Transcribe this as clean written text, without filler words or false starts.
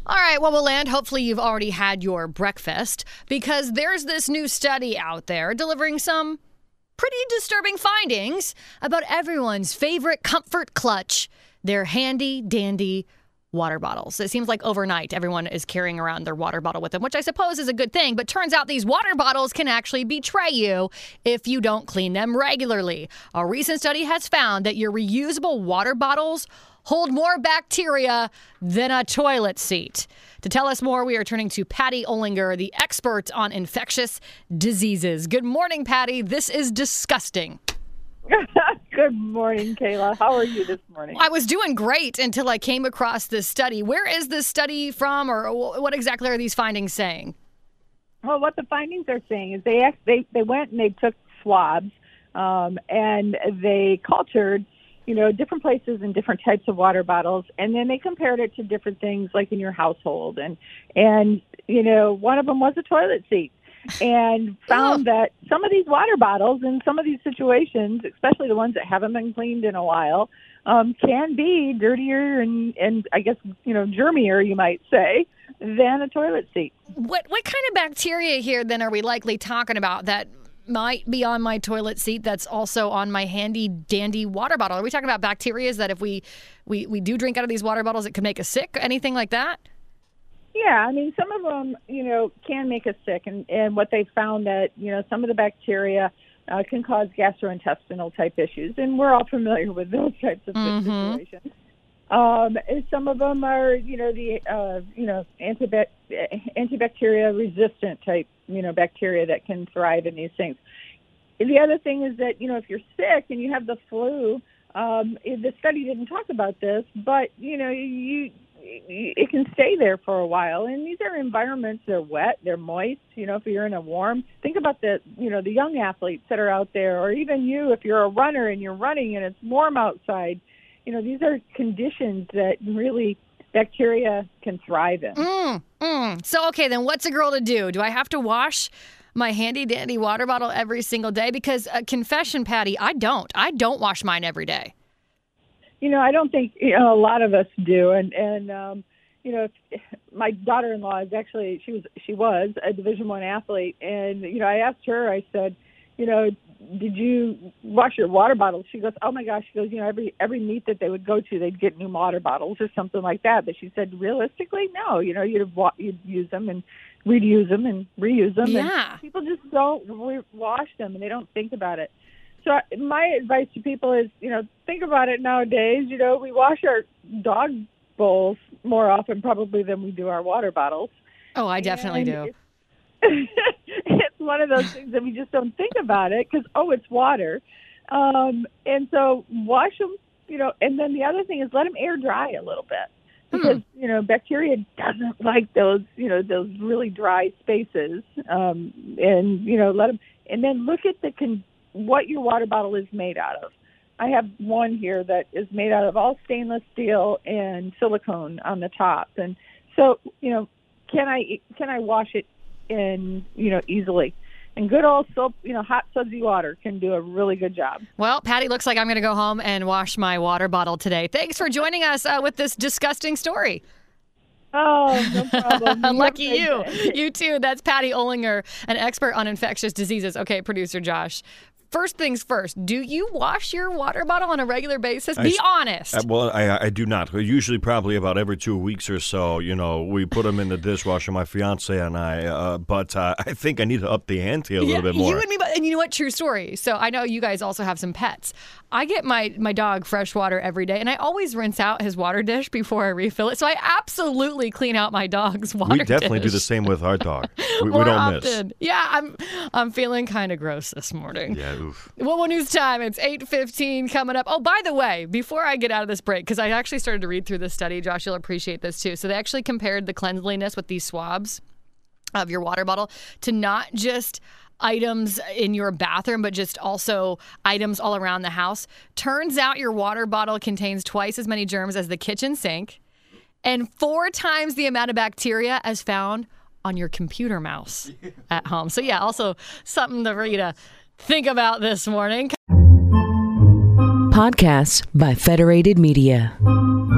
All right, well, we'll land. Hopefully you've already had your breakfast because there's this new study out there delivering some pretty disturbing findings about everyone's favorite comfort clutch, their handy-dandy water bottles. It seems like overnight everyone is carrying around their water bottle with them, which I suppose is a good thing, but turns out these water bottles can actually betray you if you don't clean them regularly. A recent study has found that your reusable water bottles hold more bacteria than a toilet seat. To tell us more, we are turning to Patty Olinger, the expert on infectious diseases. Good morning, Patty. This is disgusting. Good morning, Kayla. How are you this morning? I was doing great until I came across this study. Where is this study from, or what exactly are these findings saying? Well, what the findings are saying is they went and they took swabs and they cultured, different places and different types of water bottles, and then they compared it to different things like in your household. And one of them was a toilet seat. And found that some of these water bottles in some of these situations, especially the ones that haven't been cleaned in a while, can be dirtier and I guess, germier, you might say, than a toilet seat. What kind of bacteria here then are we likely talking about that might be on my toilet seat that's also on my handy dandy water bottle? Are we talking about bacteria that if we do drink out of these water bottles, it could make us sick? Anything like that? Yeah, I mean, some of them, can make us sick. And what they found that, some of the bacteria can cause gastrointestinal type issues. And we're all familiar with those types of situations. And some of them are, antibacteria resistant type, bacteria that can thrive in these things. The other thing is that, if you're sick and you have the flu, the study didn't talk about this, but, it can stay there for a while. And these are environments, they're wet, they're moist. If you're in a warm, think about the young athletes that are out there, or even you, if you're a runner and you're running and it's warm outside, these are conditions that really bacteria can thrive in. So, okay, then what's a girl to do? Do I have to wash my handy dandy water bottle every single day? Because confession, Patty, I don't wash mine every day. I don't think a lot of us do, and my daughter-in-law is actually she was a Division I athlete, and I asked her, I said, did you wash your water bottles? She goes, oh my gosh, she goes, every meet that they would go to, they'd get new water bottles or something like that. But she said, realistically, no, you'd use them and reuse them and reuse them. Yeah. And people just don't wash them and they don't think about it. So my advice to people is, think about it nowadays. We wash our dog bowls more often probably than we do our water bottles. Oh, I definitely do. It's one of those things that we just don't think about it because, it's water. And so wash them, and then the other thing is let them air dry a little bit because, bacteria doesn't like those really dry spaces. And let them, and then look at what your water bottle is made out of. I have one here that is made out of all stainless steel and silicone on the top. And so, can I wash it in, easily? And good old soap, hot sudsy water can do a really good job. Well, Patty, looks like I'm going to go home and wash my water bottle today. Thanks for joining us with this disgusting story. Oh, no problem. Lucky you. You too. That's Patty Olinger, an expert on infectious diseases. Okay, producer Josh. First things first, do you wash your water bottle on a regular basis? Be honest. I do not. Usually probably about every 2 weeks or so, we put them in the dishwasher, my fiance and I. But I think I need to up the ante a little bit more. You and me, and you know what? True story. So I know you guys also have some pets. I get my dog fresh water every day, and I always rinse out his water dish before I refill it. So I absolutely clean out my dog's water dish. We definitely do the same with our dog. We don't often. miss. Yeah, I'm feeling kind of gross this morning. Yeah, oof. Well, news time. It's 8:15 coming up. Oh, by the way, before I get out of this break, because I actually started to read through this study, Josh, you'll appreciate this too. So they actually compared the cleanliness with these swabs of your water bottle to not just items in your bathroom, but just also items all around the house. Turns out your water bottle contains twice as many germs as the kitchen sink and 4 times the amount of bacteria as found on your computer mouse at home. So yeah, also something for you to think about this morning. Podcasts by Federated Media.